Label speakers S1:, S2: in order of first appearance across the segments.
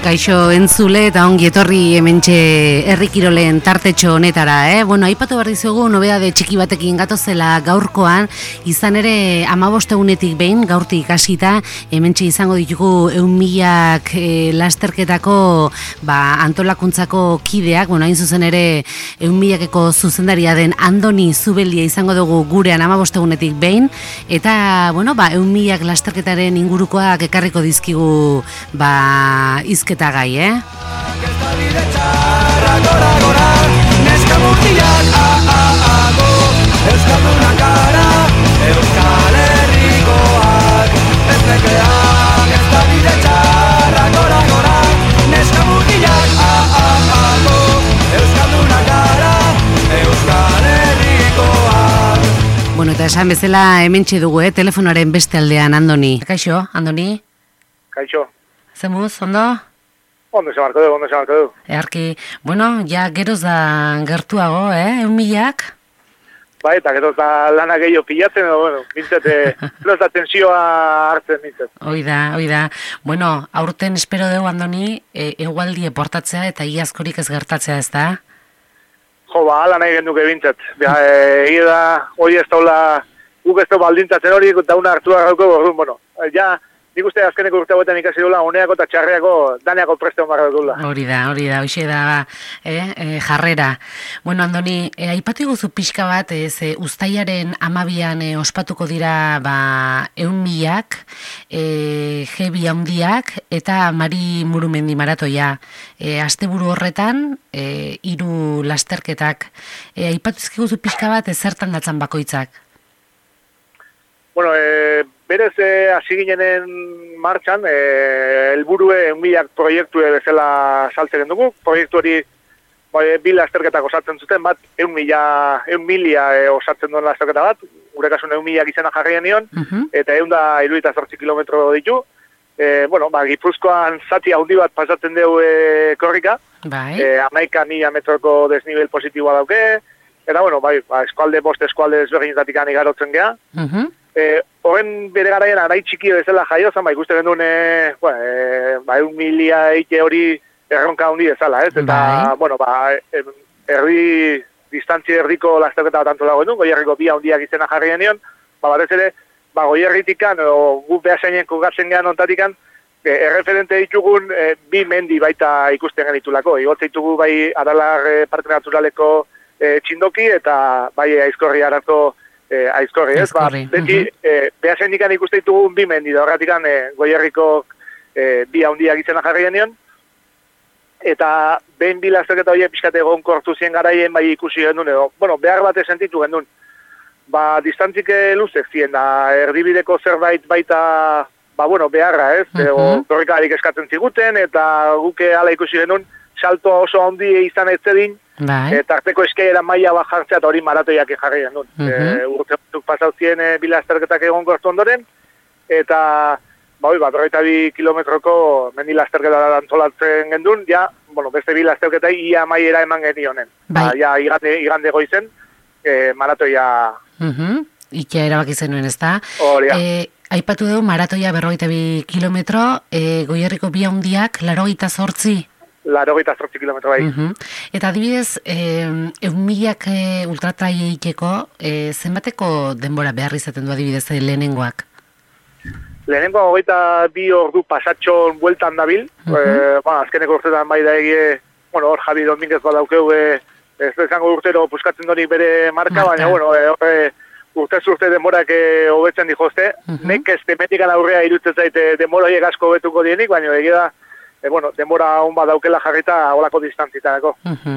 S1: Kaixo entzule eta ongi etorri hementxe herri kirolen tartetxo honetara, Bueno, aipatu behar dizugu nobedade txiki batekin gatozela gaurkoan, izan ere 15 egunetik behin, gaurtik hasita, hementxe izango ditugu 100.000 lasterketako antolakuntzako kideak, hain zuzen ere 100.000eko zuzendaria den Andoni Zubeldia izango dugu gurean 15 egunetik behin, eta, 100.000 lasterketaren ingurukoak ekarriko dizkigu, izketa gai, Bueno, eta esan bezala hementxe dugu, telefonoaren beste aldean, Andoni. Kaixo, Andoni?
S2: Kaixo.
S1: Zemuz, ondo?
S2: Ondo se marko du.
S1: Earki, ja geroz da gertuago, 1.000ak?
S2: Bai, eta geroz da lana gehiago pilatzen, edo, bintzete, geroz da tensioa hartzen bintzet.
S1: Hoi da. Aurten espero dugu, Andoni, egualdie portatzea eta iazkorik ez gertatzea, ez da?
S2: Jo, ala nahi genduke bintzet. Egia da, hori ez daula, guk ez daula baldintzatzen hori, eta una hartua gauko, orduan, nik uste azkeneko urte hauetan ikasi dula, honeako eta txarreako, daneako preste honbarra dula.
S1: Hori da, hoxe da, jarrera. Andoni, aipatu iguzu pixka bat, uztailaren 12an ospatuko dira 100.000ak, Jebi handiak, eta Mari Murumendi maratoia. Asteburu horretan, 3 lasterketak. Aipatu iguzu pixka bat, zertan datzan bakoitzak?
S2: Berez, hasi ginenen martxan, helburue 1.000ak proiektue bezala saltzen dugu. Proiektu hori 2 lasterketak osatzen zuten, bat 1.000 osatzen duen lasterketa bat, gure kasun 1.000ak izena jarrien nion, eta 168 kilometro ditu. Gipuzkoan zati handi bat pasatzen dugu korrika, 11.000 metroko desnivel positiboa dauke, eta eskualde, bost eskualde ezberdinetatik igarotzen geha. Horren bere garaian arai txiki bezala jaiozan, ikuste genduen 1.000 eite hori erronka handi bezala, ez? Eta, distantzia erdiko lasterketa bat antolago genuen, Goierriko 2 handiak izena jarri genion, batez ere, Goierritikan, gu behasainen kugatzen gehan ontatikan, erreferente ditugun 2 mendi baita ikusten genitulako. Igotze ditugu bai Aralar Parke Naturaleko txindoki eta bai Aizkorri Arazko Aizkorri, ez? Beti, behasen ikan ikuste ditugun 2 mendi, da horretik Goierriko 2 handiak izena jarri genion, eta behin 2 lasterketa horiek pixkate egon kortu zien garaien bai ikusi gendun, edo, behar bat sentitu gendun. Distantzik luzek ziren, da erdibideko zerbait baita, beharra, ez? Korrikarik eskatzen ziguten, eta guke ala ikusi genuen, salto oso handi izan ez zedin, eta arteko eskaiera maila bat jartzea eta hori maratoiak jarri genuen. Urte batzuk pasau ziren 2 lasterketak egon kortu ondoren, eta 22 kilometroko mendi lasterketa antolatzen gendun, beste 2 lasterketai ia maiera eman genionen. Igande goizen, maratoia...
S1: Ikia erabaki zenuen, ez da? Aipatu dugu maratoia 52 kilometro, Goierriko 2 handiak 88
S2: kilometro bai.
S1: Eta adibidez, 1.000ak ultratraia ikeko, zenbateko denbora behar izaten du adibidez lehenengoak?
S2: Lehenengoa 22 ordu pasatxon bueltan dabil, azkeneko urtetan bai da egie, hor Javi Dominguez badaukeu, ez izango urtero puskatzen donik bere marka, baina urte denborak hobetzen dijozte, nek ez temetikan aurrea irutzen zaite denbora horiek asko hobetuko dienik, baina egia da, denbora hon bat daukela jarrita olako distantzitarako.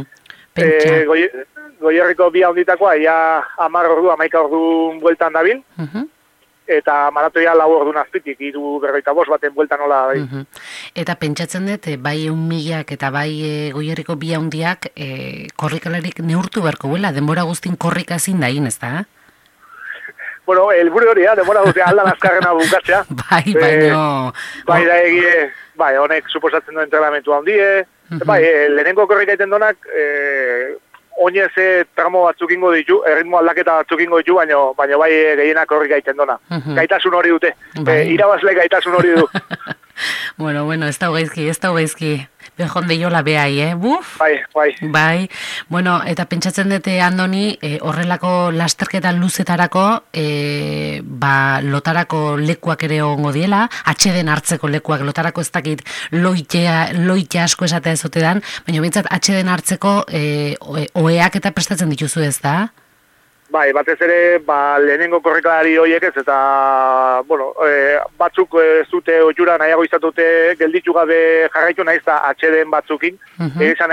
S2: Goierriko 2 handitakoa, 11 ordu bueltan dabil, eta maratoia 4 ordu nazpitik, 3:45 baten bueltan nola.
S1: Eta pentsatzen dut, bai 1.000ak eta bai Goierriko 2 handiak korrikalarik neurtu beharko buela, denbora guztin korrika ezin da ez da?
S2: Helburu hori, denbora guztia aldan azkarrena bukatzea. Bai, da egie, honek suposatzen du entrenamentu handie, lehenengo korrika iten donak, oinez tramo batzuk ingo ditu, erritmo aldaketa batzuk ingo ditu, baina bai gehienak horrik gaiten dona. Gaitasun hori dute. Irabazle gaitasun hori du.
S1: Bueno, ez da gaizki. Bejon de jola behai, Buf! Bai. Bueno, eta pentsatzen dute, Andoni, horrelako lasterketa luzetarako, lotarako lekuak ere ongo diela, atxeden hartzeko lekuak, lotarako ez dakit loitea asko esatea ezote dan, baina bintzat atxeden hartzeko oeak eta prestatzen dituzu ez da?
S2: Bai, batez ere, lehenengo korrikalari horiek ez, eta, batzuk zute oitura nahiago izatute gelditu gabe jarraitu nahiz da atxeden batzukin. Egizan,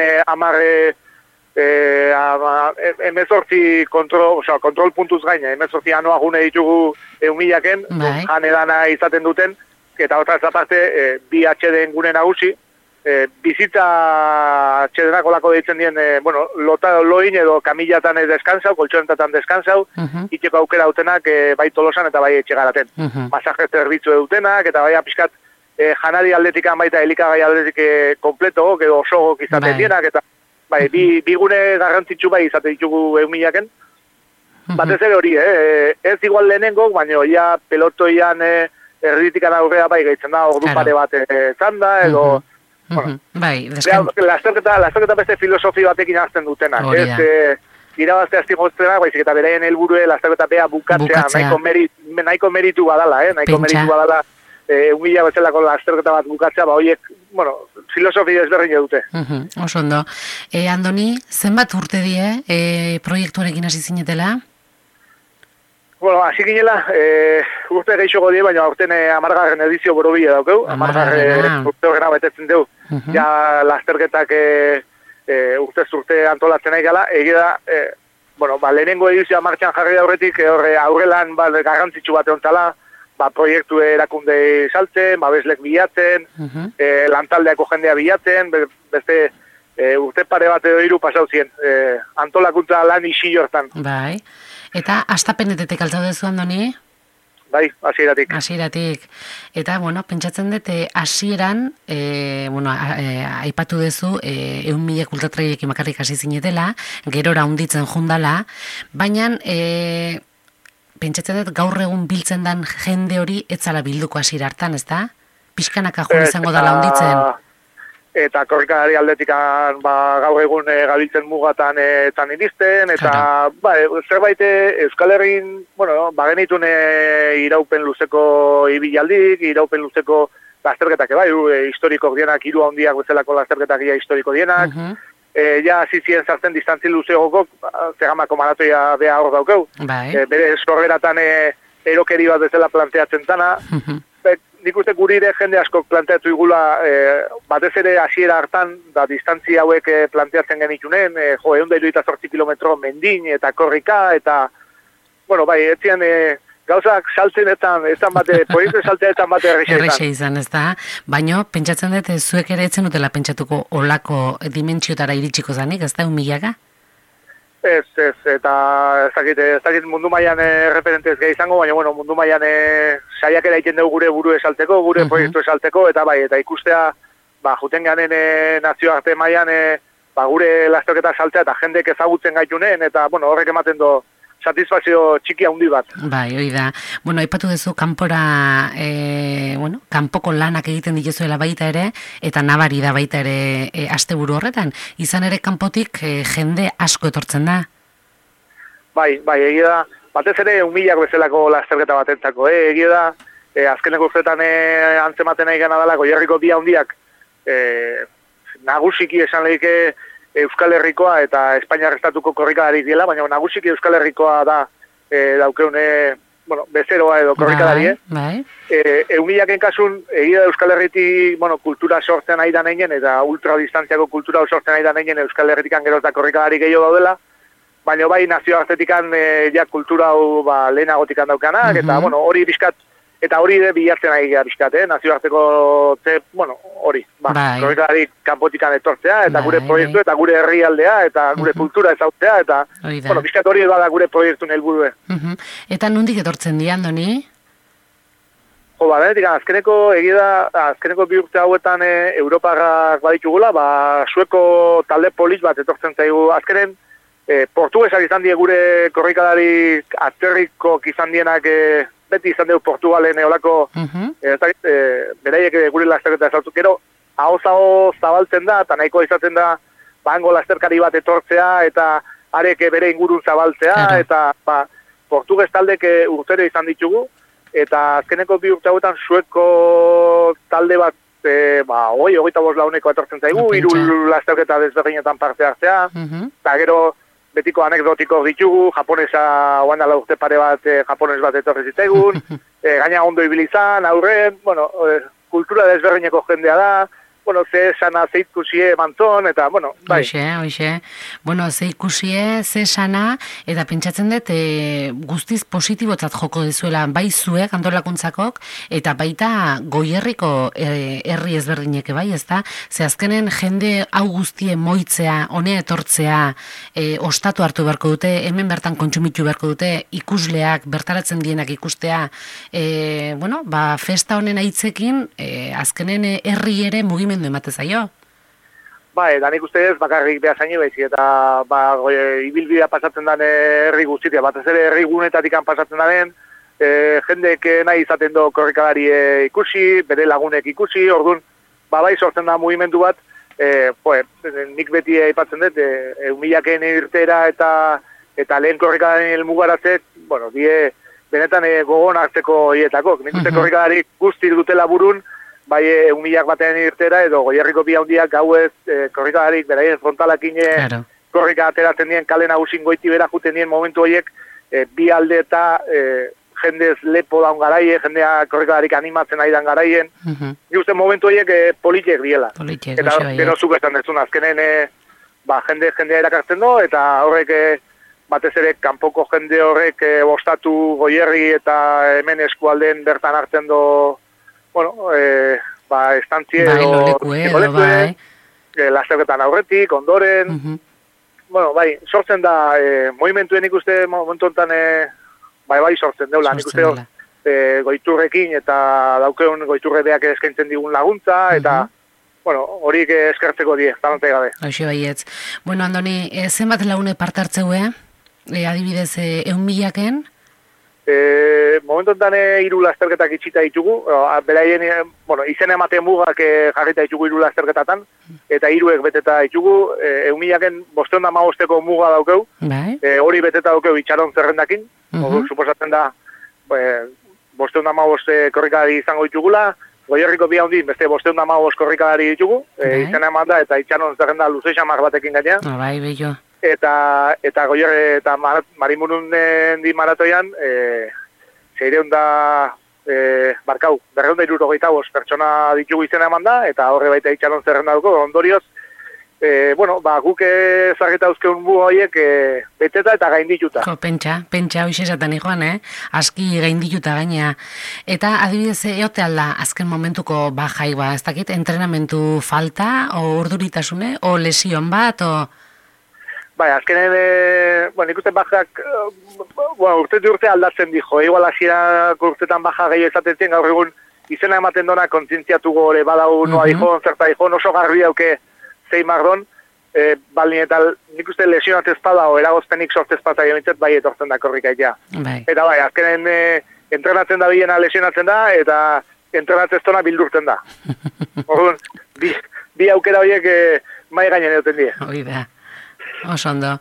S2: emezortzi kontrol puntuz gaina, emezortzi anoa gune ditugu eumilaken, jan edana izaten duten, eta otraz aparte, bi atxeden gune nagusi, bizitza atxedenako lako deitzen dien, loin edo kamillatan deskantzau, koltxonetatan deskantzau, itxeko aukera dutenak bai Tolosan eta bai etxegaraten. Masaje zerbitzu dutenak, eta bai apiskat janari aldetikan baita elikagai aldetik kompleto, edo oso izaten dienak, eta bai, bi gune garrantzitsu bai izaten ditugu eumilaken. Batez ere hori, ez igual lehenengo, baina ja pelotoian erditikan aurrea bai gaitzen da, ordu pare bat zanda, edo
S1: bai,
S2: lasterketa beste filosofi batekin hartzen dutenak. Ez irabazte astigoztenak, baizik eta beraien helburue lasterketa bea bukatzea. Nahiko meritu badala, meritu badala umila bezalako lasterketa bat bukatzea, horiek, filosofi ezberdin dute.
S1: Oso ondo. Andoni, zenbat urte die proiektuarekin hasi zinetela?
S2: Hasi ginela, urte gehiago die, baina urten 10. edizio borobila daukeu, 10. urte horrena betetzen dugu. Ja lasterketak urte antolatzen nahi gala, egida, lehenengo edizioa martxan jarri aurretik, aurrelan garrantzitsu bat egontala, proiektu erakunde saltzen, babeslek bilatzen, lantaldeako jendea bilatzen, beste urte pare bat edo hiru pasau zien, antolakuntza lan isi hortan.
S1: Bai. Eta astapenetetek altzaudezu, Andoni?
S2: Bai, hasieratik.
S1: Hasieratik. Eta, pentsatzen dute hasieran, aipatu duzu, 1.000 ultratrailekin bakarrik hasi zinetela, gerora hunditzen jundala, baina pentsatzen dut gaur egun biltzen dan jende hori etzala bilduko hasiera hartan, ez da? Pixkanaka joan izango dala hunditzen.
S2: Eta korrikalari aldetikan gaur egun gabiltzen mugatan etan iristen, eta zerbait Euskal Herrin, bagenitun iraupen luzeko ibilaldik, iraupen luzeko lasterketak, historiko dienak, hiru handiak bezalako lasterketak historiko dienak, ja zizien zartzen distantzi luzeogok, zegamako maratoia beha hor daukeu, bere sorberatan erokeri bat bezala planteatzen tana, nik uste guri ere jende asko planteatu igula, batez ere hasiera hartan, da distantzi hauek planteatzen genitunen, 178 kilometro mendin eta korrika, eta, etzien gauzak saltzenetan, proiektu saltzenetan bate
S1: errexe izan, ez da? Baina, pentsatzen dut, zuek ere etzen dutela pentsatuko olako dimentsiotara iritsiko zanik, ez da, 1.000-ka?
S2: Ez, eta ez dakit mundu mailan referente ez gai izango, baina mundu mailan saiakera egiten dugu gure buru esalteko, gure proiektu esalteko, eta ikustea, juten ganen nazioarte mailan, gure lasterketa saltzea eta jendek ezagutzen gaitunen, eta horrek ematen do satisfazio txiki handi bat.
S1: Bai, hori da. Aipatu duzu kanpora, kanpoko lanak egiten dituzuela baita ere, eta nabari da baita ere asteburu horretan. Izan ere kanpotik jende asko etortzen da.
S2: Bai, egia da. Batez ere 1.000 bezalako lasterketa batentzako. Egia da, azkeneko urteetan antzematen nahi gana dela, Goierriko bi handiak nagusiki esan lehike Euskal Herrikoa eta Espainiar Estatuko korrikalarik diela, baina nagusiki Euskal Herrikoa da daukeune, bezeroa edo korrikalari, Eumilak kasun, egia Euskal Herriti, kultura sortzen nahi da neinen, eta ultradistantziako kultura sortzen nahi da neinen Euskal Herritikan geroz da korrikalari gehiago daudela, baina bai nazioartetikan kultura hau lehenagotikan daukanak, eta hori bizkat, eta hori bilatzen nahi gara bizkat, nazioarteko, hori, korrikalari kanpotikan etortzea, eta gure proiektu, eta gure herrialdea, eta gure kultura ezautzea, eta, bizkat hori bada gure proiektu helburue.
S1: Eta nondik etortzen di, Andoni?
S2: Azkeneko bi urte hauetan Europarrak baditugula, sueko talde polis bat etortzen zaigu, azkenen portugesak izan die gure korrikalari atzerriko izan dienak beti izan dugu Portugalen eolako, beraiek gure lasterketa ezautu, gero, hau zabaltzen da, eta nahiko izaten da, hango lasterkari bat etortzea, eta arek bere ingurun zabaltzea, eta portugez taldek urtero izan ditugu, eta azkeneko 2 urte hauetan Sueko talde bat, hogeita 5 launeko etortzen zaigu, 3 lasterketa desberdinetan parte hartzea, eta gero betiko anekdotiko ditugu, japonesa, oan dala urte pare bat, japones bat etorri zitzaigun, gaina ondo ibilizan, aurren, kultura desberdineko jendea da, ze esana, ze ikusie mantzon, eta, bai.
S1: Hoxe. Ze ikusie, ze esana, eta pentsatzen dut, guztiz positibotzat joko dezuela, bai zuek, antolakuntzakok, eta baita goierriko herri ezberdineke, bai, ezta? Ze azkenen jende hau guztie moitzea, honea etortzea, ostatu hartu beharko dute, hemen bertan kontsumitu beharko dute, ikusleak, bertaratzen dienak ikustea, festa honen aitzekin, azkenen herri ere mugimendu emate zaio.
S2: Da nik ustez bakarrik behar zaini baizik, eta ibilbidea pasatzen den herri guztitia, batez ere herri gunetatik pasatzen den, jendek nahi izaten do korrikalari ikusi, bere lagunek ikusi, orduan, bai sortzen da mugimendu bat, nik beti aipatzen dut, 1000 irtera eta lehen korrikalari helmugaratzek, die benetan gogon hartzeko hietako. Nik uste korrikalari guzti dutela burun, bai 1000 batean irtera, edo Goierriko bi handiak gauez korrikalarik beraien frontalakin korrika ateratzen dien kale nagusin goiti bera juten dien momentu horiek, bi alde eta jendez lepo daun garaie, jendea korrikalarik animatzen ari dan garaien. Nik uste momentu horiek politiek diela. Eta gero zuk esan dezun, azkenen jendea erakartzen do, eta horrek batez ere kanpoko jende horrek bostatu Goierri eta hemen eskualden bertan hartzen do estantzie lasterketan aurretik, ondoren, sortzen da, movimenduen ikuste momentu enten, bai sortzen deula, nik uste goiturrekin eta daukeun goiturredeak eskaintzen digun laguntza, eta horik eskertzeko die, talantai gabe.
S1: Hoxe baietz. Andoni, zenbat lagune parte hartzeue? Adibidez, 1.000-aken?
S2: Momentu enten 3 lasterketak itxita ditugu, beraien, izen ematen mugak jarrita ditugu 3 lasterketatan, eta 3 beteta ditugu, 1.000-aken 515 muga daukeu, hori beteta daukeu itxaron zerrendakin, suposatzen da, 515 korrikalari izango ditugula, Goierriko bi handi, beste 515 korrikalari ditugu, izen eman da, eta itxaron zerrenda luzeixamak batekin gaina.
S1: Bai, bello.
S2: Eta Goierre eta Marimurunen di maratoian, 600 barkau, 275 pertsona ditugu izena eman da, eta horre baita itxaron zerrenda duko, ondorioz, guk ezageta uzkeun bu horiek beteta eta gaindituta.
S1: Pentsa, hoxe esaten ikoan, aski gaindituta gaina. Eta adibidez, eote alda, azken momentuko bajai, ez dakit, entrenamentu falta, o urduritasune, o lesion bat, o...
S2: Azkenen, nik uste bajak, urte aldatzen dijo, igual hasierak urtetan baja gehiago ezaten zien, gaur egun izena ematen dona kontzientziatu gore badau noa dijon, zerta dijon, oso garbi dauke zein mardon, baldin eta nik uste lesionat ezpada o eragozpenik sortez pata gemintzet bai etortzen da korrikaitea. Eta azkenen entrenatzen da bilena lesionatzen da, eta entrenatzen zona bildurten da. Orduan, bi aukera horiek mai gainen euten die.
S1: Oida. Oso ondo.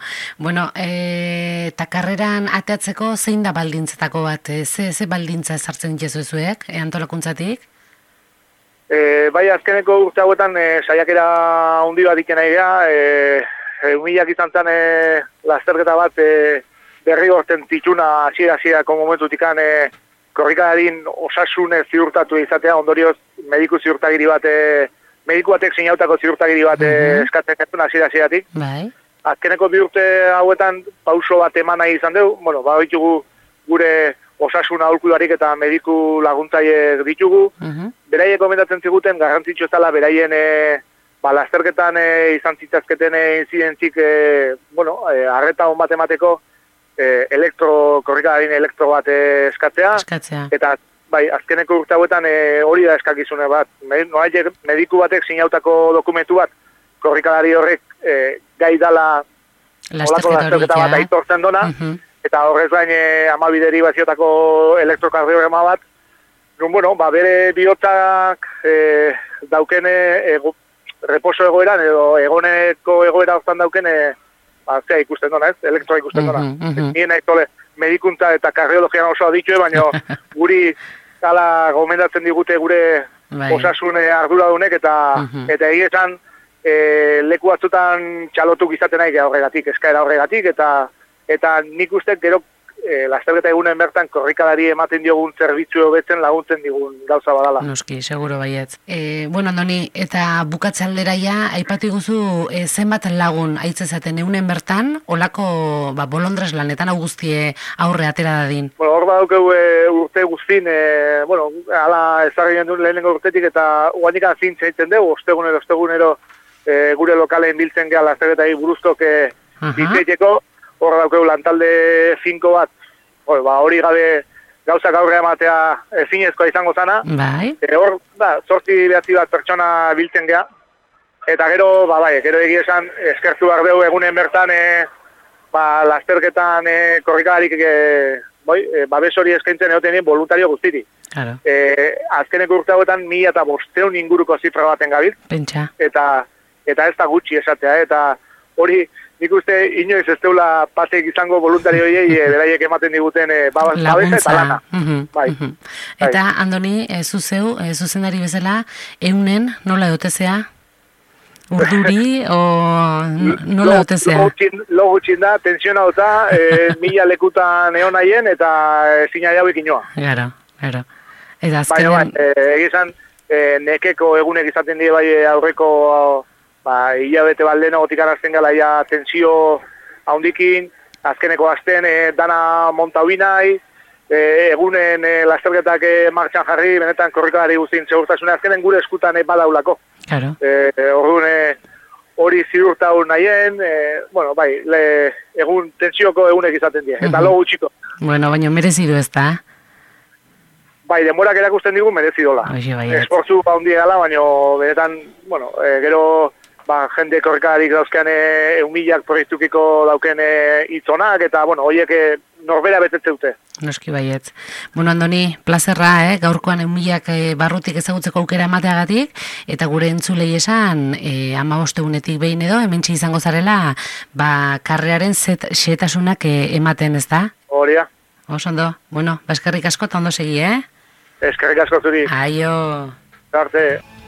S1: Eta karreran ateatzeko zein da baldintzetako bat? Ze baldintza ezartzen jesuezuek, antolakuntzatik?
S2: Azkeneko urte hauetan saiakera handi bat ikena idea, 1000 izan zen lasterketa bat berri gorten tituna hasiera-hasierako momentutikan korrikalarin osasun ziurtatu izatea, ondorioz mediku ziurtagiri bat, mediku batek sinautako ziurtagiri bat eskatzen gertun hasiera-hasieratik. Azkeneko 2 urte hauetan pauso bat eman nahi izan dugu, ditugu gure osasun aholkuarik eta mediku laguntzaiek ditugu. Beraiek komentatzen ziguten, garrantzitsu ez dela beraien lasterketan izan zitzazketen inzidentzik, arreta hon bat emateko korrikalarin elektro bat eskatzea. Eta azkeneko urte hauetan hori da eskakizune bat. Mediku batek sinautako dokumentu bat, korrikalari horrek gai dala olako lasterketa bat aitortzen dona, eta horrez gain 12 derivaziotako elektrokardiograma bat, bueno, bere bihotzak daukene reposo egoeran, edo egoneko egoera hortan daukene, zea ikusten dona, elektroa ikusten dona. Nien aizole, medikuntza eta kardiologian oso aditue, baina guri gala gomendatzen digute gure osasun arduradunek, eta egizan leku batzutan txalotuk izaten nahi horregatik, eskaera horregatik, eta nik uste gero lasterketa egunen bertan korrikalari ematen diogun zerbitzu hobetzen laguntzen digun gauza badala.
S1: Noski, seguro baietz. Bueno, Andoni, eta bukatze aldera ja, aipatu iguzu zenbat lagun aitzezaten egunen bertan, olako bolondres lanetan hau guztie aurre atera dadin?
S2: Bueno, hor badaukeu urte guztin, ala ezarrien duen lehenengo urtetik, eta guanik azin zaiten dugu, ostegunero gure lokalen biltzen geha lasterketari buruztok ditzeiteko, hor daukeu lantalde 5 bat, hori gabe gauzak aurre ematea ezinezkoa izango zana.
S1: Bai.
S2: Hor, 8-9 bat pertsona biltzen geha. Eta gero, gero egia esan, eskertu behar dugu egunen bertan, lasterketan korrikalarik babes hori eskaintzen egoten voluntario guztiti.
S1: Claro.
S2: Azkeneko urte hauetan 1500 inguruko zifra baten gabil.
S1: Pentsa.
S2: Eta ez da gutxi esatea, eta hori nik uste inoiz ez deula pasek izango voluntarioiei beraiek ematen diguten babesa eta lana.
S1: Eta, Andoni, zuzendari bezala, eunen nola dotezea? Urduri, o nola dotezea?
S2: Lo gutxin da, tensiona dota, 1000 lekutan egon nahien, eta zina jauik inoa.
S1: Garo. Eta azkenean...
S2: Egizan, nekeko egunek izaten die bai aurreko... hilabete baldena gotik arazten gala ja tensio haundikin, azkeneko azten dana montauinai, egunen lasterketak martxan jarri, benetan korrikalari guztien segurtasune azkenen gure eskutan badaulako.
S1: Claro.
S2: Hori zirurtaun nahien, egun tensioko egunek izaten die, eta lo gutxiko.
S1: Bueno, baina merezidu ez da?
S2: Bai, denborak erakusten digu merezidola. Esfortzu haundi gala, baina benetan, gero... jende korrikalarik dauzkean 1000 proiektukiko dauken hitzonak, eta, horiek norbera betetze dute.
S1: Noski baietz. Bueno, Andoni, plazerra, gaurkoan 1000 barrutik ezagutzeko aukera emateagatik, eta gure entzulei esan, 15 egunetik behin edo, hementsi izango zarela, karrearen xehetasunak ematen, ez da?
S2: Horia.
S1: Osondo, bueno, eskerrik asko eta ondo segi,
S2: Eskerrik asko zuri.
S1: Aio.
S2: Arte.